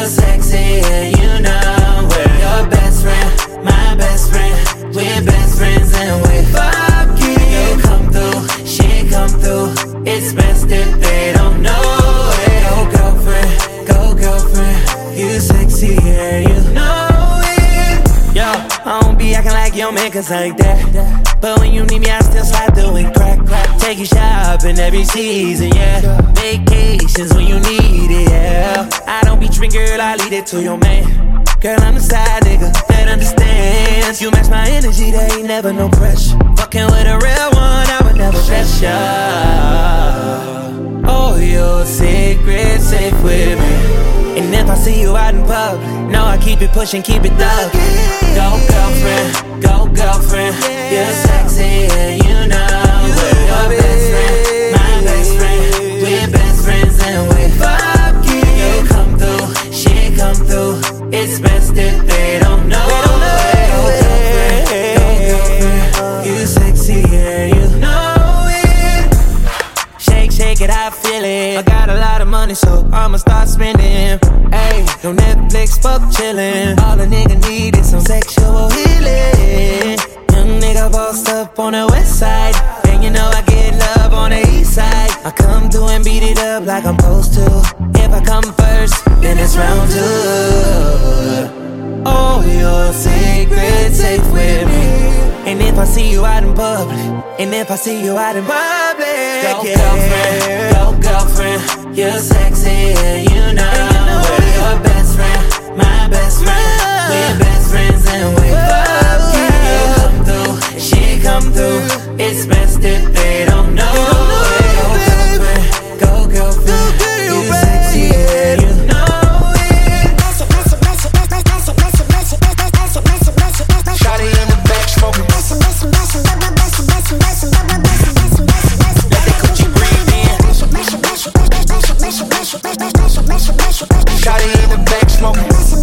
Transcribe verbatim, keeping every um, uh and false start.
You're sexy and you know it. Your best friend, my best friend. We're best friends and we fucking. You come through, she come through. It's best if they don't know it. Go girlfriend, go girlfriend. You sexy and you know it. Yo, I don't be acting like your man cause like that. But when you need me I still slide through and crack, crack. Take you shopping every season, yeah. Vacations when you need it, yeah. I don't be tripping, girl, I leave it to your man. Girl, I'm the side nigga that understands. You match my energy, there ain't never no pressure. Fucking with a real one, I would never stress ya. Oh, your secret safe with me. And if I see you out in public, no, I keep it pushing, keep it thug. Go girlfriend, go girlfriend. You're sexy and you know it. Your best friend, my best friend. We're best friends and we fucking. You come through, she come through. It's best if they don't know it. Go girlfriend, go girlfriend. You sexy and you know it. Shake, shake it, I feel it. I got a lot of money, so I'ma start spending. Ayy, no Netflix, fuck chillin'. All a nigga need is some sexual healing. Young nigga bossed up on the west side. And you know I get love on the east side. I come through and beat it up like I'm supposed to. If I come first, then it's round two. Oh, your secret safe with me. And if I see you out in public, and if I see you out in public, go yeah. girlfriend, go girlfriend. You're sexy and you know, and you know we're your best friend, my best friend. We're best friends and we fucking. You come through, she come through. It's best if they don't know it. Go girlfriend, go girlfriend. You sexy and you know it. Shawty in the back smoking. Let that coochie breathe in. Shawty in the back smoking.